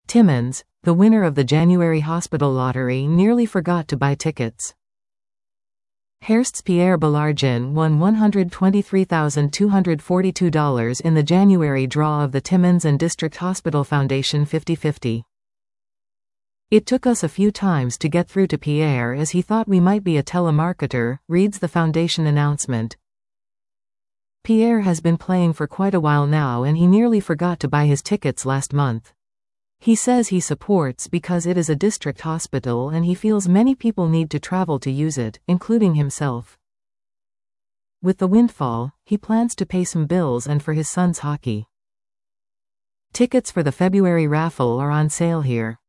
Timmins, the winner of the January hospital lottery, nearly forgot to buy tickets. Hearst's Pierre Baillargeon won $123,242 in the January draw of the Timmins and District Hospital Foundation 50/50. It took us a few times to get through to Pierre as he thought we might be a telemarketer, reads the foundation announcement. Pierre has been playing for quite a while now and he nearly forgot to buy his tickets last month. He says he supports because it is a district hospital and he feels many people need to travel to use it, including himself. With the windfall, he plans to pay some bills and for his son's hockey. Tickets for the February raffle are on sale here.